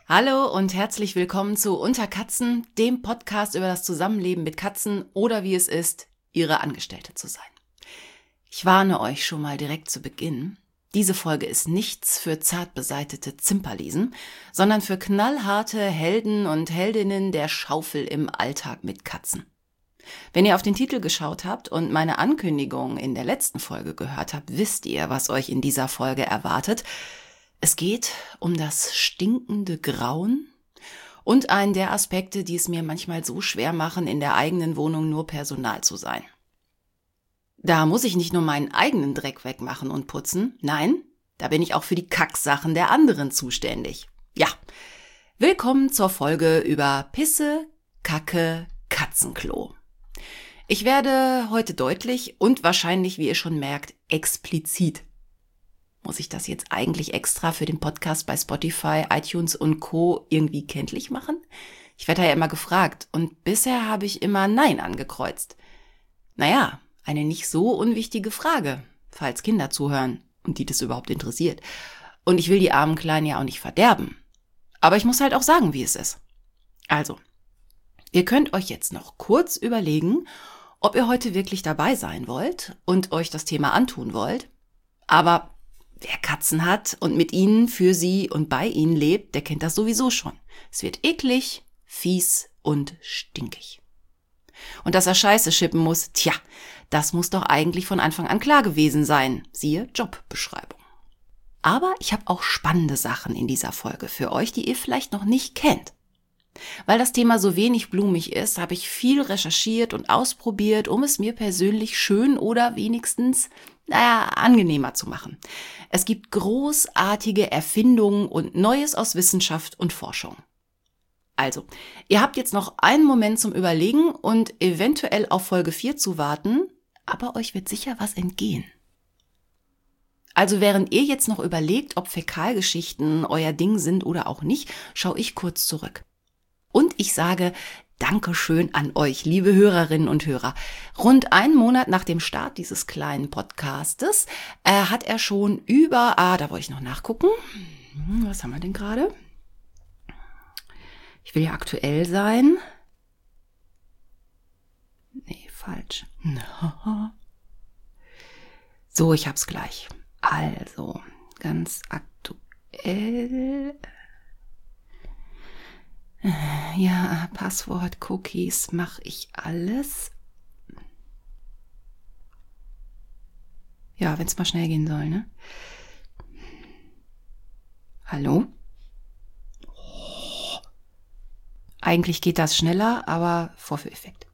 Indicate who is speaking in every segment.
Speaker 1: Hallo und herzlich willkommen zu Unter Katzen, dem Podcast über das Zusammenleben mit Katzen oder wie es ist, ihre Angestellte zu sein. Ich warne euch schon mal direkt zu Beginn. Diese Folge ist nichts für zart beseitete Zimperliesen, sondern für knallharte Helden und Heldinnen der Schaufel im Alltag mit Katzen. Wenn ihr auf den Titel geschaut habt und meine Ankündigung in der letzten Folge gehört habt, wisst ihr, was euch in dieser Folge erwartet. Es geht um das stinkende Grauen und einen der Aspekte, die es mir manchmal so schwer machen, in der eigenen Wohnung nur Personal zu sein. Da muss ich nicht nur meinen eigenen Dreck wegmachen und putzen, nein, da bin ich auch für die Kacksachen der anderen zuständig. Ja, willkommen zur Folge über Pisse, Kacke, Katzenklo. Ich werde heute deutlich und wahrscheinlich, wie ihr schon merkt, explizit. Muss ich das jetzt eigentlich extra für den Podcast bei Spotify, iTunes und Co. irgendwie kenntlich machen? Ich werde ja immer gefragt und bisher habe ich immer Nein angekreuzt. Naja, eine nicht so unwichtige Frage, falls Kinder zuhören und die das überhaupt interessiert. Und ich will die armen Kleinen ja auch nicht verderben. Aber ich muss halt auch sagen, wie es ist. Also, ihr könnt euch jetzt noch kurz überlegen, ob ihr heute wirklich dabei sein wollt und euch das Thema antun wollt. Aber wer Katzen hat und mit ihnen, für sie und bei ihnen lebt, der kennt das sowieso schon. Es wird eklig, fies und stinkig. Und dass er Scheiße schippen muss, tja, das muss doch eigentlich von Anfang an klar gewesen sein. Siehe Jobbeschreibung. Aber ich habe auch spannende Sachen in dieser Folge für euch, die ihr vielleicht noch nicht kennt. Weil das Thema so wenig blumig ist, habe ich viel recherchiert und ausprobiert, um es mir persönlich schön oder wenigstens, angenehmer zu machen. Es gibt großartige Erfindungen und Neues aus Wissenschaft und Forschung. Also, ihr habt jetzt noch einen Moment zum Überlegen und eventuell auf Folge 4 zu warten, aber euch wird sicher was entgehen. Also während ihr jetzt noch überlegt, ob Fäkalgeschichten euer Ding sind oder auch nicht, schaue ich kurz zurück. Und ich sage Dankeschön an euch, liebe Hörerinnen und Hörer. Rund einen Monat nach dem Start dieses kleinen Podcastes hat er schon da wollte ich noch nachgucken. Was haben wir denn gerade? Ich will ja aktuell sein. Nee, falsch. So, ich hab's gleich. Also, ganz aktuell. Ja, Passwort, Cookies, mache ich alles. Ja, wenn es mal schnell gehen soll, ne? Hallo? Oh. Eigentlich geht das schneller, aber Vorführeffekt.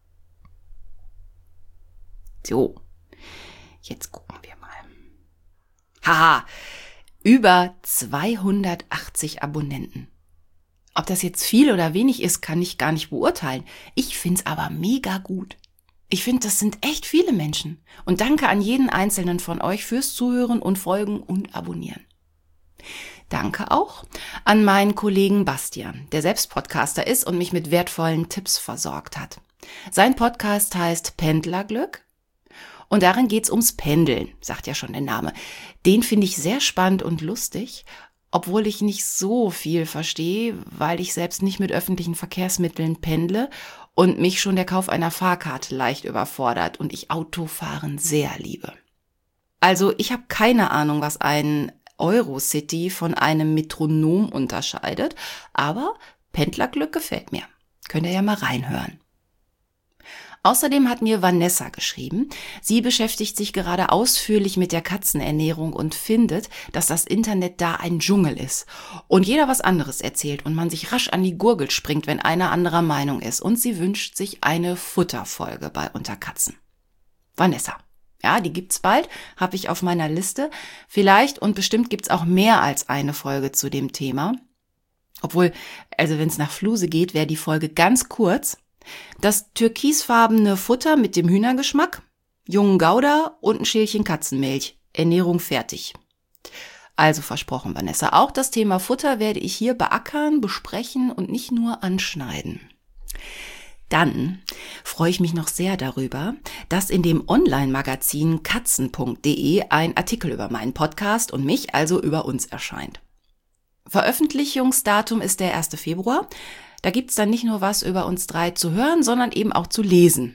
Speaker 1: So, jetzt gucken wir mal. Haha, über 280 Abonnenten. Ob das jetzt viel oder wenig ist, kann ich gar nicht beurteilen. Ich find's aber mega gut. Ich finde, das sind echt viele Menschen. Und danke an jeden einzelnen von euch fürs Zuhören und Folgen und Abonnieren. Danke auch an meinen Kollegen Bastian, der selbst Podcaster ist und mich mit wertvollen Tipps versorgt hat. Sein Podcast heißt Pendlerglück und darin geht's ums Pendeln, sagt ja schon der Name. Den finde ich sehr spannend und lustig, obwohl ich nicht so viel verstehe, weil ich selbst nicht mit öffentlichen Verkehrsmitteln pendle und mich schon der Kauf einer Fahrkarte leicht überfordert und ich Autofahren sehr liebe. Also ich habe keine Ahnung, was ein Eurocity von einem Metronom unterscheidet, aber Pendlerglück gefällt mir. Könnt ihr ja mal reinhören. Außerdem hat mir Vanessa geschrieben, sie beschäftigt sich gerade ausführlich mit der Katzenernährung und findet, dass das Internet da ein Dschungel ist und jeder was anderes erzählt und man sich rasch an die Gurgel springt, wenn einer anderer Meinung ist und sie wünscht sich eine Futterfolge bei Unter Katzen. Vanessa. Ja, die gibt's bald, habe ich auf meiner Liste. Vielleicht und bestimmt gibt's auch mehr als eine Folge zu dem Thema. Obwohl, also wenn es nach Fluse geht, wäre die Folge ganz kurz. Das türkisfarbene Futter mit dem Hühnergeschmack, jungen Gouda und ein Schälchen Katzenmilch. Ernährung fertig. Also versprochen, Vanessa, auch das Thema Futter werde ich hier beackern, besprechen und nicht nur anschneiden. Dann freue ich mich noch sehr darüber, dass in dem Online-Magazin katzen.de ein Artikel über meinen Podcast und mich, also über uns, erscheint. Veröffentlichungsdatum ist der 1. Februar. Da gibt's dann nicht nur was über uns 3 zu hören, sondern eben auch zu lesen.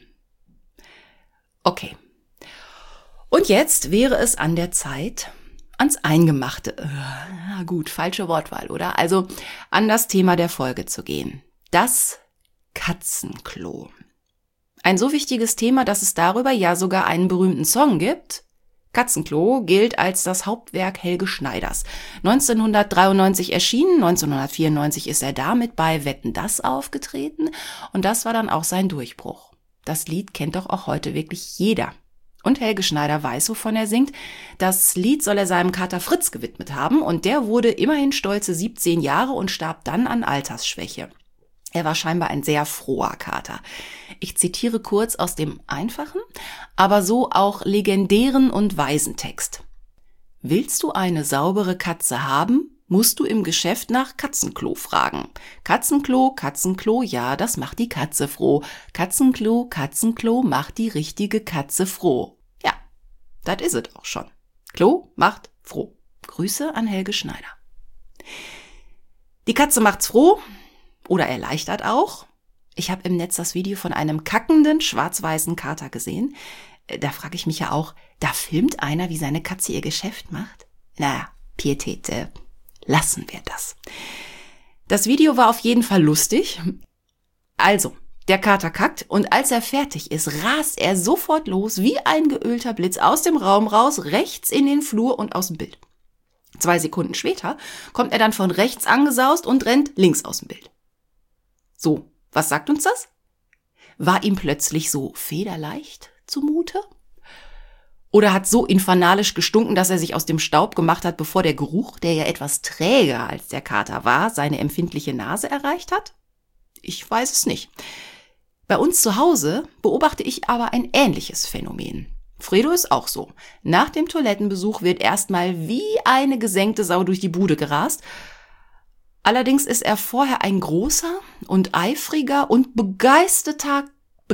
Speaker 1: Okay. Und jetzt wäre es an der Zeit, ans Eingemachte, gut, falsche Wortwahl, oder? Also an das Thema der Folge zu gehen. Das Katzenklo. Ein so wichtiges Thema, dass es darüber ja sogar einen berühmten Song gibt. Katzenklo gilt als das Hauptwerk Helge Schneiders. 1993 erschienen, 1994 ist er damit bei Wetten, dass aufgetreten und das war dann auch sein Durchbruch. Das Lied kennt doch auch heute wirklich jeder. Und Helge Schneider weiß, wovon er singt. Das Lied soll er seinem Kater Fritz gewidmet haben und der wurde immerhin stolze 17 Jahre und starb dann an Altersschwäche. Er war scheinbar ein sehr froher Kater. Ich zitiere kurz aus dem einfachen, aber so auch legendären und weisen Text. Willst du eine saubere Katze haben, musst du im Geschäft nach Katzenklo fragen. Katzenklo, Katzenklo, ja, das macht die Katze froh. Katzenklo, Katzenklo, macht die richtige Katze froh. Ja, das is es auch schon. Klo macht froh. Grüße an Helge Schneider. Die Katze macht's froh. Oder erleichtert auch. Ich habe im Netz das Video von einem kackenden, schwarz-weißen Kater gesehen. Da frage ich mich ja auch, da filmt einer, wie seine Katze ihr Geschäft macht? Na, Pietät, lassen wir das. Das Video war auf jeden Fall lustig. Also, der Kater kackt und als er fertig ist, rast er sofort los, wie ein geölter Blitz, aus dem Raum raus, rechts in den Flur und aus dem Bild. 2 Sekunden später kommt er dann von rechts angesaust und rennt links aus dem Bild. So, was sagt uns das? War ihm plötzlich so federleicht zumute? Oder hat so infernalisch gestunken, dass er sich aus dem Staub gemacht hat, bevor der Geruch, der ja etwas träger als der Kater war, seine empfindliche Nase erreicht hat? Ich weiß es nicht. Bei uns zu Hause beobachte ich aber ein ähnliches Phänomen. Fredo ist auch so. Nach dem Toilettenbesuch wird erstmal wie eine gesenkte Sau durch die Bude gerast. Allerdings ist er vorher ein großer und eifriger und begeisterter,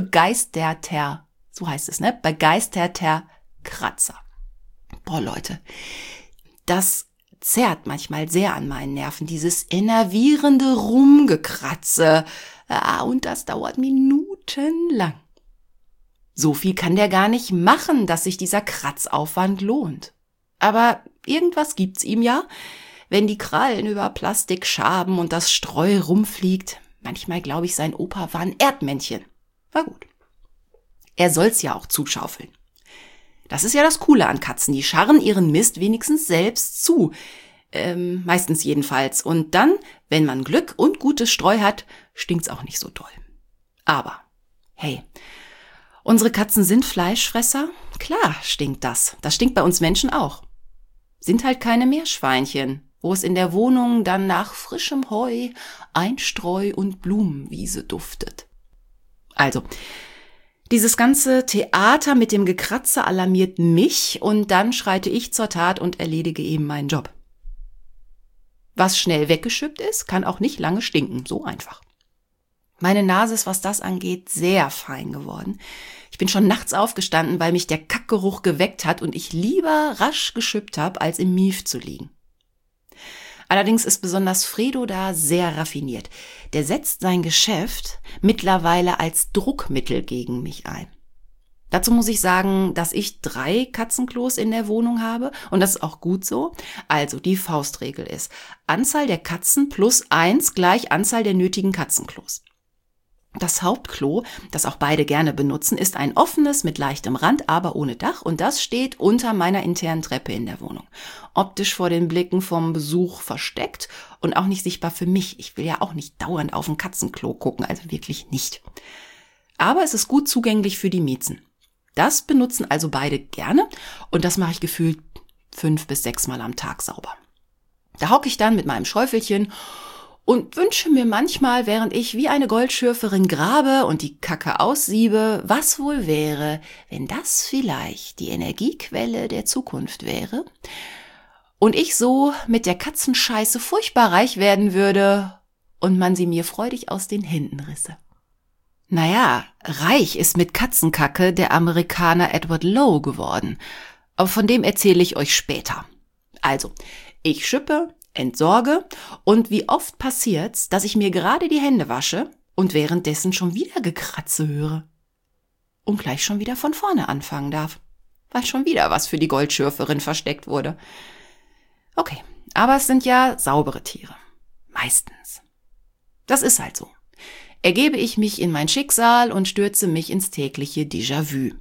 Speaker 1: so heißt es, ne? Begeisterter Kratzer. Boah, Leute, das zerrt manchmal sehr an meinen Nerven, dieses enervierende Rumgekratze. Und das dauert minutenlang. So viel kann der gar nicht machen, dass sich dieser Kratzaufwand lohnt. Aber irgendwas gibt's ihm ja, wenn die Krallen über Plastik schaben und das Streu rumfliegt. Manchmal glaube ich, sein Opa war ein Erdmännchen. War gut. Er soll's ja auch zuschaufeln. Das ist ja das Coole an Katzen. Die scharren ihren Mist wenigstens selbst zu. Meistens jedenfalls. Und dann, wenn man Glück und gutes Streu hat, stinkt's auch nicht so doll. Aber, hey, unsere Katzen sind Fleischfresser? Klar stinkt das. Das stinkt bei uns Menschen auch. Sind halt keine Meerschweinchen, wo es in der Wohnung dann nach frischem Heu, Einstreu und Blumenwiese duftet. Also, dieses ganze Theater mit dem Gekratze alarmiert mich und dann schreite ich zur Tat und erledige eben meinen Job. Was schnell weggeschüppt ist, kann auch nicht lange stinken, so einfach. Meine Nase ist, was das angeht, sehr fein geworden. Ich bin schon nachts aufgestanden, weil mich der Kackgeruch geweckt hat und ich lieber rasch geschüppt habe, als im Mief zu liegen. Allerdings ist besonders Fredo da sehr raffiniert. Der setzt sein Geschäft mittlerweile als Druckmittel gegen mich ein. Dazu muss ich sagen, dass ich 3 Katzenklos in der Wohnung habe und das ist auch gut so. Also die Faustregel ist, Anzahl der Katzen plus 1 gleich Anzahl der nötigen Katzenklos. Das Hauptklo, das auch beide gerne benutzen, ist ein offenes mit leichtem Rand, aber ohne Dach und das steht unter meiner internen Treppe in der Wohnung. Optisch vor den Blicken vom Besuch versteckt und auch nicht sichtbar für mich. Ich will ja auch nicht dauernd auf ein Katzenklo gucken, also wirklich nicht. Aber es ist gut zugänglich für die Miezen. Das benutzen also beide gerne und das mache ich gefühlt 5 bis 6 Mal am Tag sauber. Da hocke ich dann mit meinem Schäufelchen und wünsche mir manchmal, während ich wie eine Goldschürferin grabe und die Kacke aussiebe, was wohl wäre, wenn das vielleicht die Energiequelle der Zukunft wäre und ich so mit der Katzenscheiße furchtbar reich werden würde und man sie mir freudig aus den Händen risse. Naja, reich ist mit Katzenkacke der Amerikaner Edward Lowe geworden, aber von dem erzähle ich euch später. Also, ich schippe, entsorge und wie oft passiert's, dass ich mir gerade die Hände wasche und währenddessen schon wieder Gekratze höre und gleich schon wieder von vorne anfangen darf, weil schon wieder was für die Goldschürferin versteckt wurde. Okay, aber es sind ja saubere Tiere. Meistens. Das ist halt so. Ergebe ich mich in mein Schicksal und stürze mich ins tägliche Déjà-vu.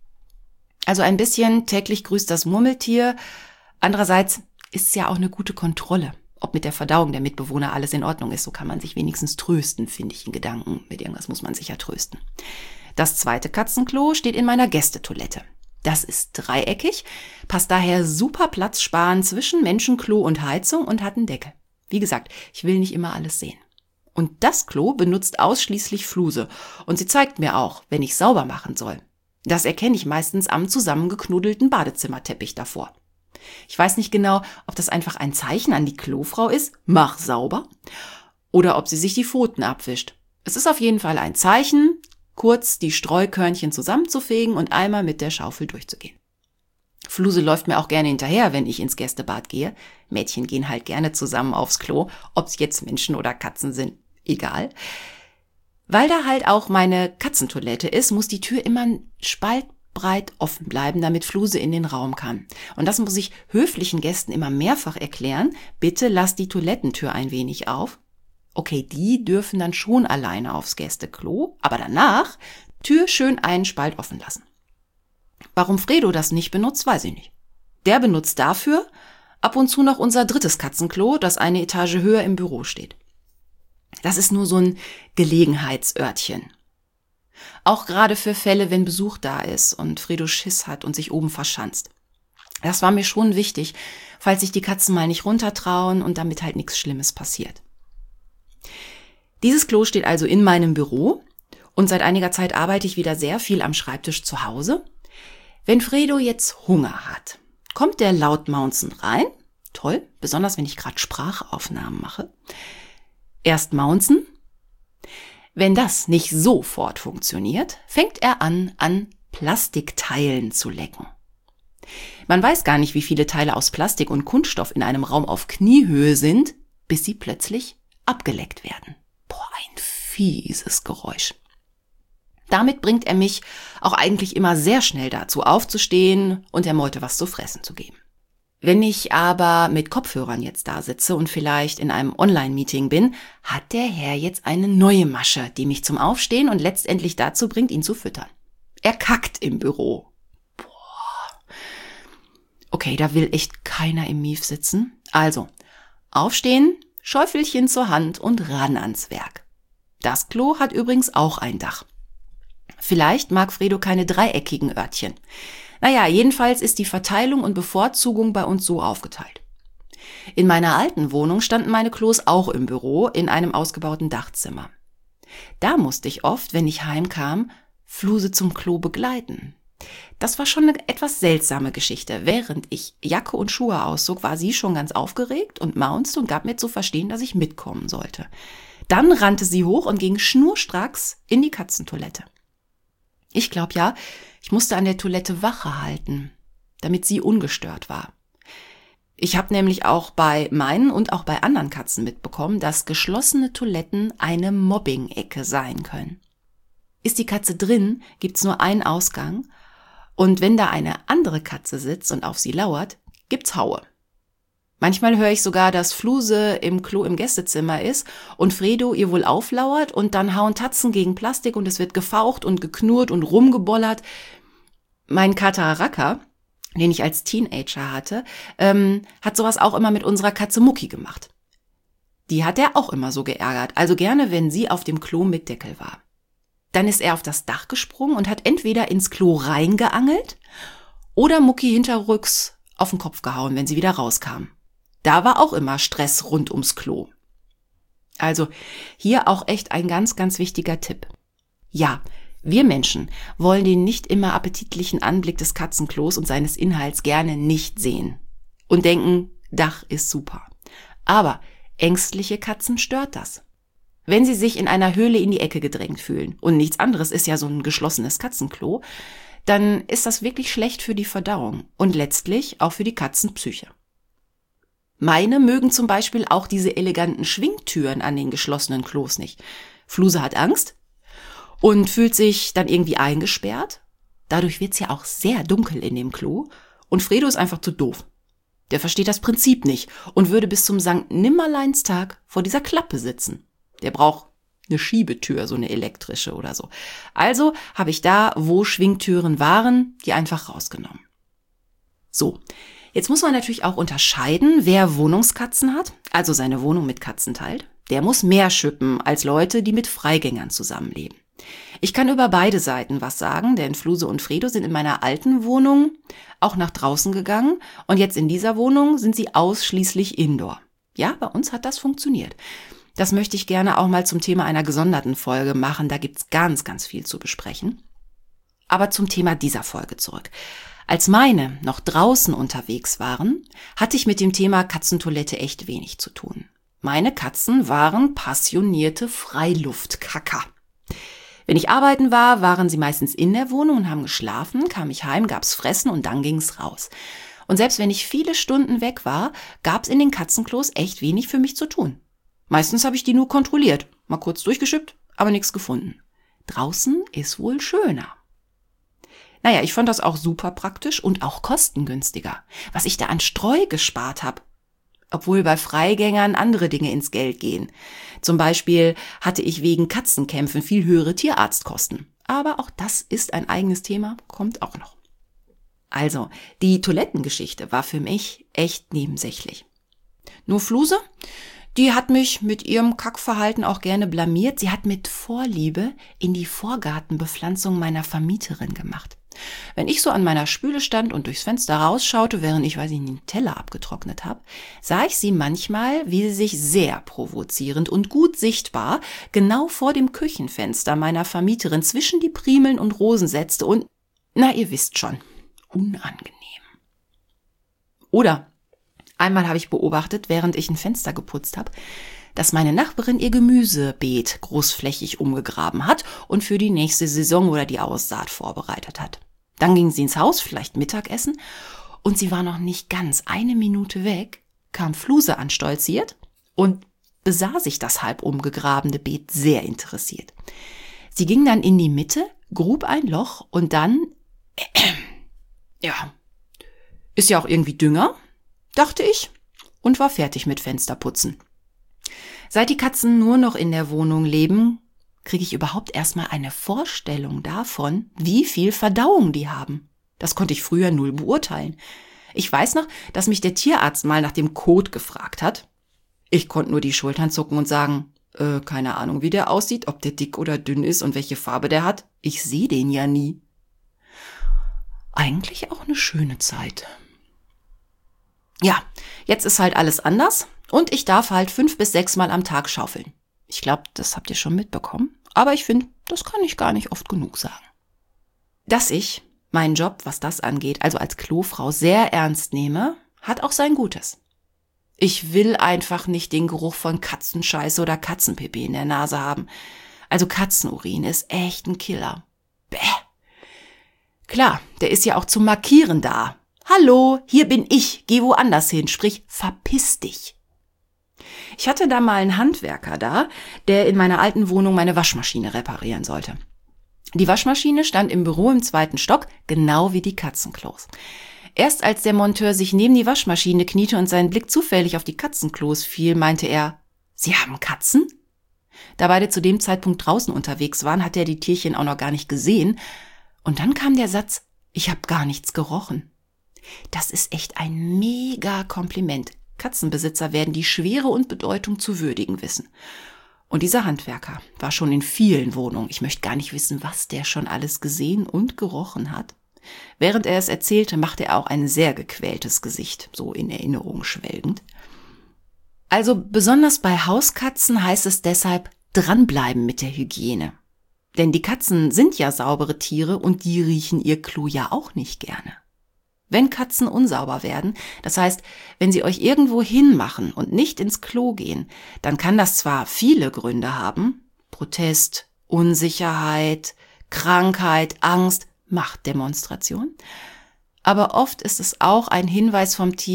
Speaker 1: Also ein bisschen täglich grüßt das Murmeltier. Andererseits ist es ja auch eine gute Kontrolle, ob mit der Verdauung der Mitbewohner alles in Ordnung ist. So kann man sich wenigstens trösten, finde ich, in Gedanken. Mit irgendwas muss man sich ja trösten. Das zweite Katzenklo steht in meiner Gästetoilette. Das ist dreieckig, passt daher super platzsparend zwischen Menschenklo und Heizung und hat einen Deckel. Wie gesagt, ich will nicht immer alles sehen. Und das Klo benutzt ausschließlich Fluse und sie zeigt mir auch, wenn ich sauber machen soll. Das erkenne ich meistens am zusammengeknuddelten Badezimmerteppich davor. Ich weiß nicht genau, ob das einfach ein Zeichen an die Klofrau ist, mach sauber, oder ob sie sich die Pfoten abwischt. Es ist auf jeden Fall ein Zeichen, kurz die Streukörnchen zusammenzufegen und einmal mit der Schaufel durchzugehen. Fluse läuft mir auch gerne hinterher, wenn ich ins Gästebad gehe. Mädchen gehen halt gerne zusammen aufs Klo, ob es jetzt Menschen oder Katzen sind, egal. Weil da halt auch meine Katzentoilette ist, muss die Tür immer spaltbreit offen bleiben, damit Fluse in den Raum kann. Und das muss ich höflichen Gästen immer mehrfach erklären. Bitte lass die Toilettentür ein wenig auf. Okay, die dürfen dann schon alleine aufs Gästeklo, aber danach Tür schön einen Spalt offen lassen. Warum Fredo das nicht benutzt, weiß ich nicht. Der benutzt dafür ab und zu noch unser drittes Katzenklo, das eine Etage höher im Büro steht. Das ist nur so ein Gelegenheitsörtchen. Auch gerade für Fälle, wenn Besuch da ist und Fredo Schiss hat und sich oben verschanzt. Das war mir schon wichtig, falls sich die Katzen mal nicht runtertrauen und damit halt nichts Schlimmes passiert. Dieses Klo steht also in meinem Büro und seit einiger Zeit arbeite ich wieder sehr viel am Schreibtisch zu Hause. Wenn Fredo jetzt Hunger hat, kommt der laut maunzend rein. Toll, besonders wenn ich gerade Sprachaufnahmen mache. Erst maunzen. Wenn das nicht sofort funktioniert, fängt er an Plastikteilen zu lecken. Man weiß gar nicht, wie viele Teile aus Plastik und Kunststoff in einem Raum auf Kniehöhe sind, bis sie plötzlich abgeleckt werden. Boah, ein fieses Geräusch. Damit bringt er mich auch eigentlich immer sehr schnell dazu, aufzustehen und der Meute was zu fressen zu geben. Wenn ich aber mit Kopfhörern jetzt da sitze und vielleicht in einem Online-Meeting bin, hat der Herr jetzt eine neue Masche, die mich zum Aufstehen und letztendlich dazu bringt, ihn zu füttern. Er kackt im Büro. Boah. Okay, da will echt keiner im Mief sitzen. Also, aufstehen, Schäufelchen zur Hand und ran ans Werk. Das Klo hat übrigens auch ein Dach. Vielleicht mag Fredo keine dreieckigen Örtchen. Naja, jedenfalls ist die Verteilung und Bevorzugung bei uns so aufgeteilt. In meiner alten Wohnung standen meine Klos auch im Büro in einem ausgebauten Dachzimmer. Da musste ich oft, wenn ich heimkam, Fluse zum Klo begleiten. Das war schon eine etwas seltsame Geschichte. Während ich Jacke und Schuhe auszog, war sie schon ganz aufgeregt und maunzte und gab mir zu verstehen, dass ich mitkommen sollte. Dann rannte sie hoch und ging schnurstracks in die Katzentoilette. Ich glaube ja, ich musste an der Toilette Wache halten, damit sie ungestört war. Ich habe nämlich auch bei meinen und auch bei anderen Katzen mitbekommen, dass geschlossene Toiletten eine Mobbing-Ecke sein können. Ist die Katze drin, gibt's nur einen Ausgang und wenn da eine andere Katze sitzt und auf sie lauert, gibt's Haue. Manchmal höre ich sogar, dass Fluse im Klo im Gästezimmer ist und Fredo ihr wohl auflauert und dann hauen Tatzen gegen Plastik und es wird gefaucht und geknurrt und rumgebollert. Mein Kater Raka, den ich als Teenager hatte, hat sowas auch immer mit unserer Katze Mucki gemacht. Die hat er auch immer so geärgert, also gerne, wenn sie auf dem Klo mit Deckel war. Dann ist er auf das Dach gesprungen und hat entweder ins Klo reingeangelt oder Mucki hinterrücks auf den Kopf gehauen, wenn sie wieder rauskam. Da war auch immer Stress rund ums Klo. Also hier auch echt ein ganz, ganz wichtiger Tipp. Ja, wir Menschen wollen den nicht immer appetitlichen Anblick des Katzenklos und seines Inhalts gerne nicht sehen und denken, Dach ist super. Aber ängstliche Katzen stört das. Wenn sie sich in einer Höhle in die Ecke gedrängt fühlen und nichts anderes ist ja so ein geschlossenes Katzenklo, dann ist das wirklich schlecht für die Verdauung und letztlich auch für die Katzenpsyche. Meine mögen zum Beispiel auch diese eleganten Schwingtüren an den geschlossenen Klos nicht. Fluse hat Angst und fühlt sich dann irgendwie eingesperrt. Dadurch wird's ja auch sehr dunkel in dem Klo. Und Fredo ist einfach zu doof. Der versteht das Prinzip nicht und würde bis zum Sankt Nimmerleinstag vor dieser Klappe sitzen. Der braucht eine Schiebetür, so eine elektrische oder so. Also habe ich da, wo Schwingtüren waren, die einfach rausgenommen. So, jetzt muss man natürlich auch unterscheiden, wer Wohnungskatzen hat, also seine Wohnung mit Katzen teilt. Der muss mehr schippen als Leute, die mit Freigängern zusammenleben. Ich kann über beide Seiten was sagen, denn Fluse und Fredo sind in meiner alten Wohnung auch nach draußen gegangen und jetzt in dieser Wohnung sind sie ausschließlich indoor. Ja, bei uns hat das funktioniert. Das möchte ich gerne auch mal zum Thema einer gesonderten Folge machen, da gibt's ganz, ganz viel zu besprechen. Aber zum Thema dieser Folge zurück. Als meine noch draußen unterwegs waren, hatte ich mit dem Thema Katzentoilette echt wenig zu tun. Meine Katzen waren passionierte Freiluftkacker. Wenn ich arbeiten war, waren sie meistens in der Wohnung und haben geschlafen, kam ich heim, gab's Fressen und dann ging's raus. Und selbst wenn ich viele Stunden weg war, gab's in den Katzenklos echt wenig für mich zu tun. Meistens habe ich die nur kontrolliert, mal kurz durchgeschippt, aber nichts gefunden. Draußen ist wohl schöner. Naja, ich fand das auch super praktisch und auch kostengünstiger, was ich da an Streu gespart habe. Obwohl bei Freigängern andere Dinge ins Geld gehen. Zum Beispiel hatte ich wegen Katzenkämpfen viel höhere Tierarztkosten. Aber auch das ist ein eigenes Thema, kommt auch noch. Also, die Toilettengeschichte war für mich echt nebensächlich. Nur Fluse, die hat mich mit ihrem Kackverhalten auch gerne blamiert. Sie hat mit Vorliebe in die Vorgartenbepflanzung meiner Vermieterin gemacht. Wenn ich so an meiner Spüle stand und durchs Fenster rausschaute, während ich, den Teller abgetrocknet habe, sah ich sie manchmal, wie sie sich sehr provozierend und gut sichtbar genau vor dem Küchenfenster meiner Vermieterin zwischen die Primeln und Rosen setzte und, ihr wisst schon, unangenehm. Oder einmal habe ich beobachtet, während ich ein Fenster geputzt habe, dass meine Nachbarin ihr Gemüsebeet großflächig umgegraben hat und für die nächste Saison oder die Aussaat vorbereitet hat. Dann ging sie ins Haus, vielleicht Mittagessen, und sie war noch nicht ganz eine Minute weg, kam Fluse anstolziert und besah sich das halb umgegrabene Beet sehr interessiert. Sie ging dann in die Mitte, grub ein Loch und dann, ist ja auch irgendwie Dünger, dachte ich, und war fertig mit Fensterputzen. Seit die Katzen nur noch in der Wohnung leben, kriege ich überhaupt erstmal eine Vorstellung davon, wie viel Verdauung die haben. Das konnte ich früher null beurteilen. Ich weiß noch, dass mich der Tierarzt mal nach dem Kot gefragt hat. Ich konnte nur die Schultern zucken und sagen, keine Ahnung, wie der aussieht, ob der dick oder dünn ist und welche Farbe der hat. Ich sehe den ja nie. Eigentlich auch eine schöne Zeit. Ja, jetzt ist halt alles anders. Und ich darf halt 5 bis 6 Mal am Tag schaufeln. Ich glaube, das habt ihr schon mitbekommen. Aber ich finde, das kann ich gar nicht oft genug sagen. Dass ich meinen Job, was das angeht, also als Klofrau sehr ernst nehme, hat auch sein Gutes. Ich will einfach nicht den Geruch von Katzenscheiße oder Katzenpipi in der Nase haben. Also Katzenurin ist echt ein Killer. Bäh. Klar, der ist ja auch zum Markieren da. Hallo, hier bin ich, geh woanders hin, sprich, verpiss dich. Ich hatte da mal einen Handwerker da, der in meiner alten Wohnung meine Waschmaschine reparieren sollte. Die Waschmaschine stand im Büro im 2. Stock, genau wie die Katzenklos. Erst als der Monteur sich neben die Waschmaschine kniete und sein Blick zufällig auf die Katzenklos fiel, meinte er, Sie haben Katzen? Da beide zu dem Zeitpunkt draußen unterwegs waren, hatte er die Tierchen auch noch gar nicht gesehen. Und dann kam der Satz, ich habe gar nichts gerochen. Das ist echt ein mega Kompliment. Katzenbesitzer werden die Schwere und Bedeutung zu würdigen wissen. Und dieser Handwerker war schon in vielen Wohnungen. Ich möchte gar nicht wissen, was der schon alles gesehen und gerochen hat. Während er es erzählte, machte er auch ein sehr gequältes Gesicht, so in Erinnerung schwelgend. Also besonders bei Hauskatzen heißt es deshalb, dranbleiben mit der Hygiene. Denn die Katzen sind ja saubere Tiere und die riechen ihr Klo ja auch nicht gerne. Wenn Katzen unsauber werden, das heißt, wenn sie euch irgendwo hinmachen und nicht ins Klo gehen, dann kann das zwar viele Gründe haben, Protest, Unsicherheit, Krankheit, Angst, Machtdemonstration, aber oft ist es auch ein Hinweis vom Tier,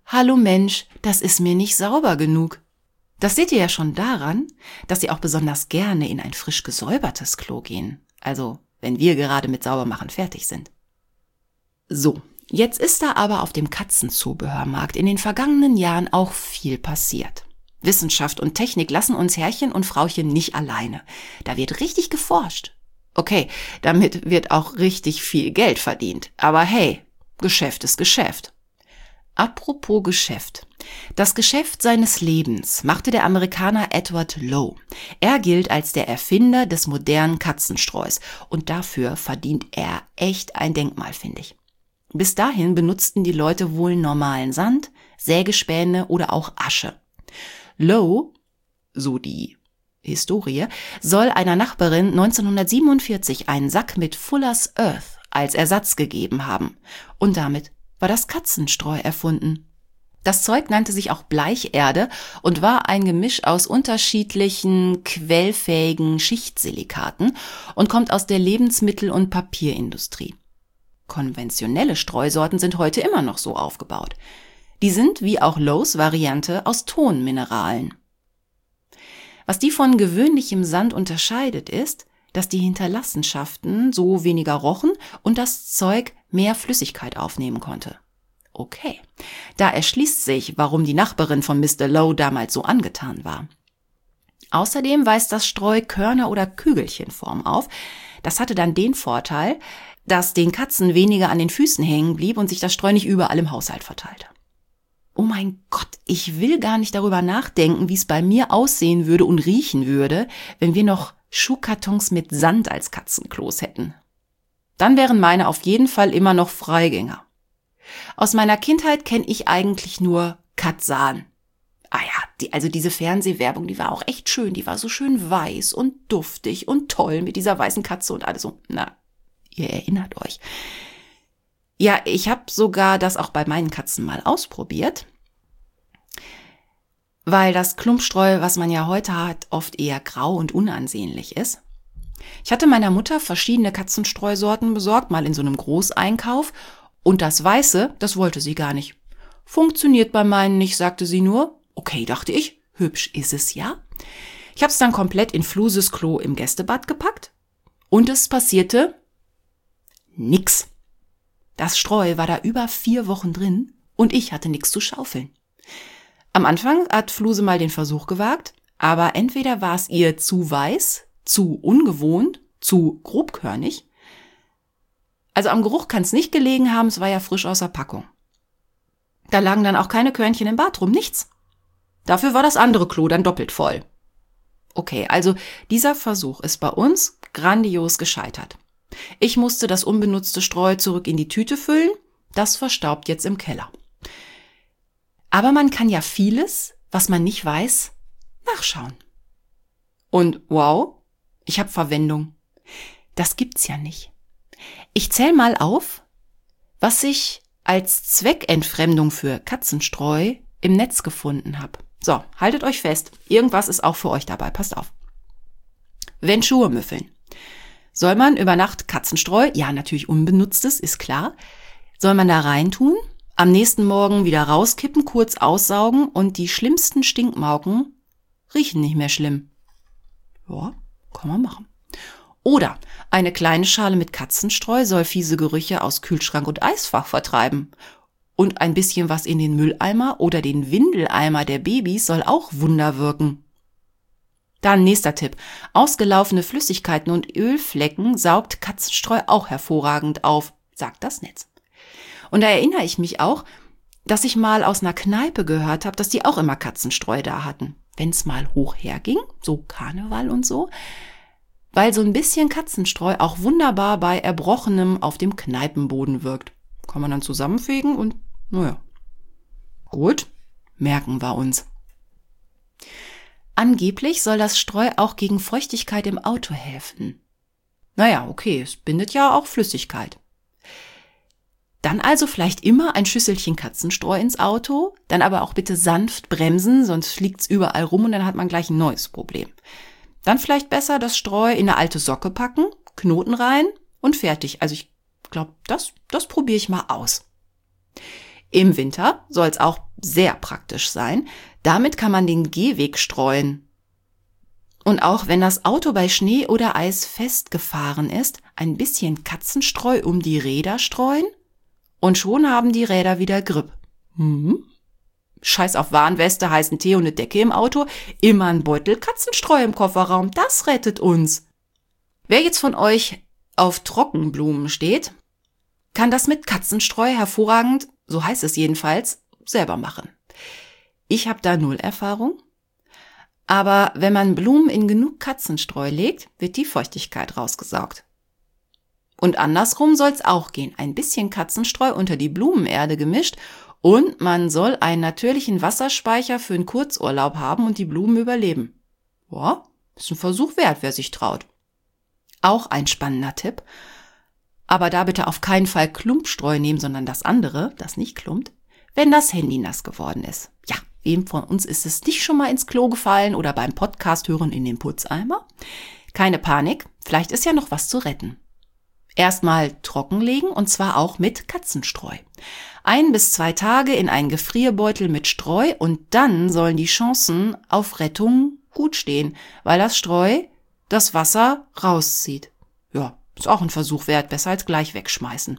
Speaker 1: hallo Mensch, das ist mir nicht sauber genug. Das seht ihr ja schon daran, dass sie auch besonders gerne in ein frisch gesäubertes Klo gehen. Also, wenn wir gerade mit Saubermachen fertig sind. So, jetzt ist da aber auf dem Katzenzubehörmarkt in den vergangenen Jahren auch viel passiert. Wissenschaft und Technik lassen uns Herrchen und Frauchen nicht alleine. Da wird richtig geforscht. Okay, damit wird auch richtig viel Geld verdient. Aber hey, Geschäft ist Geschäft. Apropos Geschäft. Das Geschäft seines Lebens machte der Amerikaner Edward Lowe. Er gilt als der Erfinder des modernen Katzenstreus und dafür verdient er echt ein Denkmal, finde ich. Bis dahin benutzten die Leute wohl normalen Sand, Sägespäne oder auch Asche. Lowe, so die Historie, soll einer Nachbarin 1947 einen Sack mit Fuller's Earth als Ersatz gegeben haben. Und damit war das Katzenstreu erfunden. Das Zeug nannte sich auch Bleicherde und war ein Gemisch aus unterschiedlichen quellfähigen Schichtsilikaten und kommt aus der Lebensmittel- und Papierindustrie. Konventionelle Streusorten sind heute immer noch so aufgebaut. Die sind, wie auch Lowes Variante, aus Tonmineralen. Was die von gewöhnlichem Sand unterscheidet, ist, dass die Hinterlassenschaften so weniger rochen und das Zeug mehr Flüssigkeit aufnehmen konnte. Okay, da erschließt sich, warum die Nachbarin von Mr. Lowe damals so angetan war. Außerdem weist das Streu Körner- oder Kügelchenform auf. Das hatte dann den Vorteil, dass den Katzen weniger an den Füßen hängen blieb und sich das Streu nicht überall im Haushalt verteilte. Oh mein Gott, ich will gar nicht darüber nachdenken, wie es bei mir aussehen würde und riechen würde, wenn wir noch Schuhkartons mit Sand als Katzenklos hätten. Dann wären meine auf jeden Fall immer noch Freigänger. Aus meiner Kindheit kenne ich eigentlich nur Katzahn. Ah ja, diese Fernsehwerbung, die war auch echt schön. Die war so schön weiß und duftig und toll mit dieser weißen Katze und alles so. Na, ihr erinnert euch. Ja, ich habe sogar das auch bei meinen Katzen mal ausprobiert, weil das Klumpstreu, was man ja heute hat, oft eher grau und unansehnlich ist. Ich hatte meiner Mutter verschiedene Katzenstreusorten besorgt, mal in so einem Großeinkauf, und das Weiße, das wollte sie gar nicht. Funktioniert bei meinen nicht, sagte sie nur. Okay, dachte ich, hübsch ist es ja. Ich habe es dann komplett in Fluses Klo im Gästebad gepackt und es passierte nix. Das Streu war da über 4 Wochen drin und ich hatte nichts zu schaufeln. Am Anfang hat Fluse mal den Versuch gewagt, aber entweder war es ihr zu weiß, zu ungewohnt, zu grobkörnig. Also am Geruch kann es nicht gelegen haben, es war ja frisch aus der Packung. Da lagen dann auch keine Körnchen im Bad rum, nichts. Dafür war das andere Klo dann doppelt voll. Okay, also dieser Versuch ist bei uns grandios gescheitert. Ich musste das unbenutzte Streu zurück in die Tüte füllen, das verstaubt jetzt im Keller. Aber man kann ja vieles, was man nicht weiß, nachschauen. Und wow, ich habe Verwendung. Das gibt's ja nicht. Ich zähle mal auf, was ich als Zweckentfremdung für Katzenstreu im Netz gefunden habe. So, haltet euch fest, irgendwas ist auch für euch dabei, passt auf. Wenn Schuhe müffeln. Soll man über Nacht Katzenstreu, ja natürlich unbenutztes, ist klar, soll man da reintun, am nächsten Morgen wieder rauskippen, kurz aussaugen und die schlimmsten Stinkmauken riechen nicht mehr schlimm. Ja, kann man machen. Oder eine kleine Schale mit Katzenstreu soll fiese Gerüche aus Kühlschrank und Eisfach vertreiben. Und ein bisschen was in den Mülleimer oder den Windeleimer der Babys soll auch Wunder wirken. Dann nächster Tipp. Ausgelaufene Flüssigkeiten und Ölflecken saugt Katzenstreu auch hervorragend auf, sagt das Netz. Und da erinnere ich mich auch, dass ich mal aus einer Kneipe gehört habe, dass die auch immer Katzenstreu da hatten. Wenn es mal hoch herging, so Karneval und so, weil so ein bisschen Katzenstreu auch wunderbar bei Erbrochenem auf dem Kneipenboden wirkt. Kann man dann zusammenfegen und naja. Gut, merken wir uns. Angeblich soll das Streu auch gegen Feuchtigkeit im Auto helfen. Naja, okay, es bindet ja auch Flüssigkeit. Dann also vielleicht immer ein Schüsselchen Katzenstreu ins Auto, dann aber auch bitte sanft bremsen, sonst fliegt's überall rum und dann hat man gleich ein neues Problem. Dann vielleicht besser das Streu in eine alte Socke packen, Knoten rein und fertig. Also ich glaube, das probiere ich mal aus. Im Winter soll es auch sehr praktisch sein. Damit kann man den Gehweg streuen. Und auch wenn das Auto bei Schnee oder Eis festgefahren ist, ein bisschen Katzenstreu um die Räder streuen und schon haben die Räder wieder Grip. Scheiß auf Warnweste, heißen Tee und eine Decke im Auto, immer ein Beutel Katzenstreu im Kofferraum, das rettet uns. Wer jetzt von euch auf Trockenblumen steht, kann das mit Katzenstreu hervorragend, so heißt es jedenfalls, selber machen. Ich habe da 0 Erfahrung, aber wenn man Blumen in genug Katzenstreu legt, wird die Feuchtigkeit rausgesaugt. Und andersrum soll es auch gehen, ein bisschen Katzenstreu unter die Blumenerde gemischt und man soll einen natürlichen Wasserspeicher für einen Kurzurlaub haben und die Blumen überleben. Ja, ist ein Versuch wert, wer sich traut. Auch ein spannender Tipp. Aber da bitte auf keinen Fall Klumpstreu nehmen, sondern das andere, das nicht klumpt, wenn das Handy nass geworden ist. Ja, wem von uns ist es nicht schon mal ins Klo gefallen oder beim Podcast hören in den Putzeimer? Keine Panik, vielleicht ist ja noch was zu retten. Erstmal trockenlegen und zwar auch mit Katzenstreu. 1 bis 2 Tage in einen Gefrierbeutel mit Streu und dann sollen die Chancen auf Rettung gut stehen, weil das Streu das Wasser rauszieht. Ja, ist auch ein Versuch wert, besser als gleich wegschmeißen.